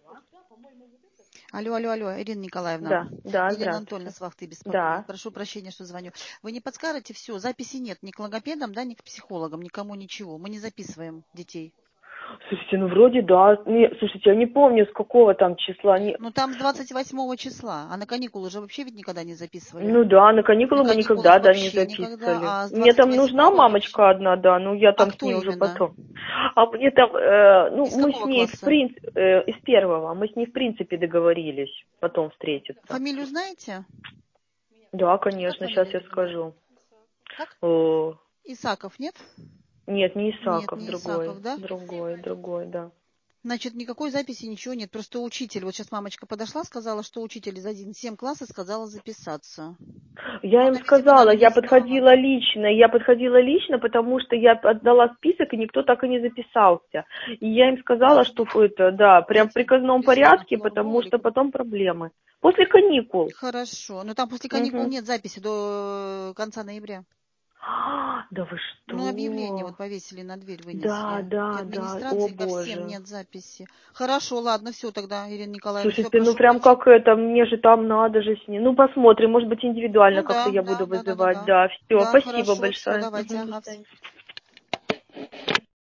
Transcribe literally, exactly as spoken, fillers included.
Алло, алло, алло, Ирина Николаевна. Да, да, Ирина Анатольевна здравствуйте. с вахты беспокоит. Да. Прошу прощения, что звоню. Вы не подскажете, все, записи нет ни к логопедам, да, ни к психологам, никому ничего. Мы не записываем детей. Слушайте, ну вроде да. Не, слушайте, я не помню, с какого там числа. Не... Ну там с двадцать восьмого числа, а на каникулы же вообще ведь никогда не записывали. Ну да, на каникулы На мы каникулах никогда, да, не вообще записывали. никогда, а с Мне там двадцать нужна восьмого вообще. мамочка одна, да, ну я А там с кто ней уже именно? потом. А мне там, э, ну Из мы с какого ней в класса? принципе, э, из первого, мы с ней в принципе договорились потом встретиться. Фамилию знаете? Да, Как конечно, сейчас фамилия я ребенка? скажу. Как? О, Исаков, нет? нет, не Нет, Исаков, не другой, Исаков, да? другой, другой, да. Значит, никакой записи, ничего нет. Просто учитель, вот сейчас мамочка подошла, сказала, что учитель из один семь класса сказала записаться. Я Ну, им она, видимо, сказала, даже не я знала, подходила да? лично, я подходила лично, потому что я отдала список, и никто так и не записался. И я им сказала, что Подождите, это, да, прям в дайте, приказном присяду на порядке, флорбол потому или что куда? потом проблемы. После каникул. Хорошо. Но там после каникул Мгм. нет записи до конца ноября. А, да вы Ну, объявление что? вот повесили на дверь, Да, вынесли. И да, да, о администрации ко всем боже. нет записи. Хорошо, ладно, все тогда, Ирина Николаевна, все, Слушайте, ну прошу прям прощения. как это, мне же там надо же с ней. Ну посмотрим, может быть индивидуально Ну как-то да, я буду да, да, да, да, вызывать. да. Да, все, Да, спасибо хорошо, все, большое. давайте, Мгм, до ага. свидания.